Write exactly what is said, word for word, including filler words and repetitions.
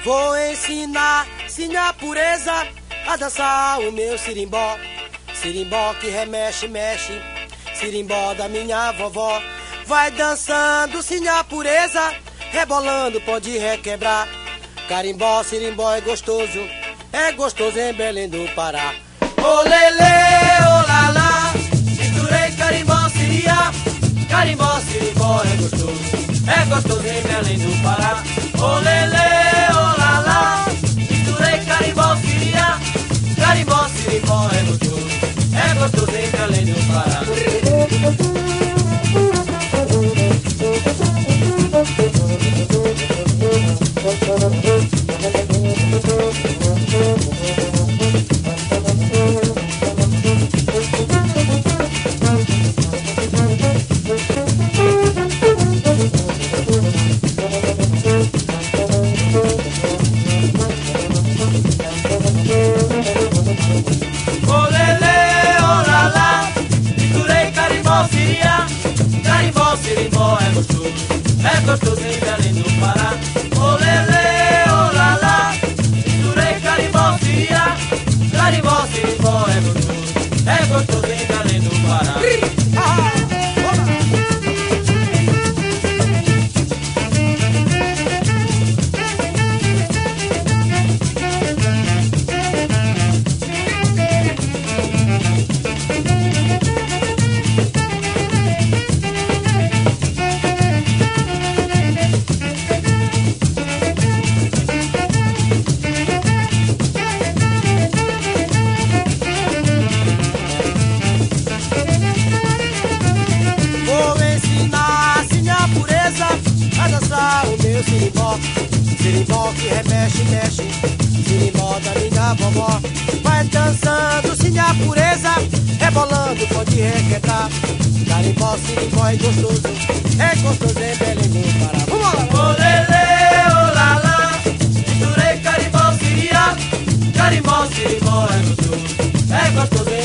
Vou ensinar, sim, a pureza a dançar o meu sirimbó. Sirimbó que remexe, mexe, sirimbó da minha vovó. Vai dançando, sim, a pureza, rebolando, pode requebrar. Carimbó, sirimbó é gostoso, é gostoso em Belém do Pará. Ô lelê, ô lalá, misturei carimbó, siria. Carimbó, sirimbó é gostoso, é gostoso em Belém do Pará. Ô lelê, ô lalá, misturei carimbó, siria. Carimbó, sirimbó é gostoso, é gostoso em Belém do Pará. Sirimbó é gostoso, é gostoso em Belém do Pará. Ô lelê, ô lalá, misturei carimbó, siria. Carimbó, sirimbó é gostoso, é gostoso em Belém do Pará. O meu sirimbó, sirimbó que remexe, mexe, sirimbó da minha vovó. Vai dançando, sim, a pureza, rebolando, pode requebrar. Carimbó, sirimbó é gostoso, é gostoso em Belém do Pará. Vamos lá! Ô lelê, ô lalá, misturei carimbó, siria. Carimbó, sirimbó é gostoso, é gostoso em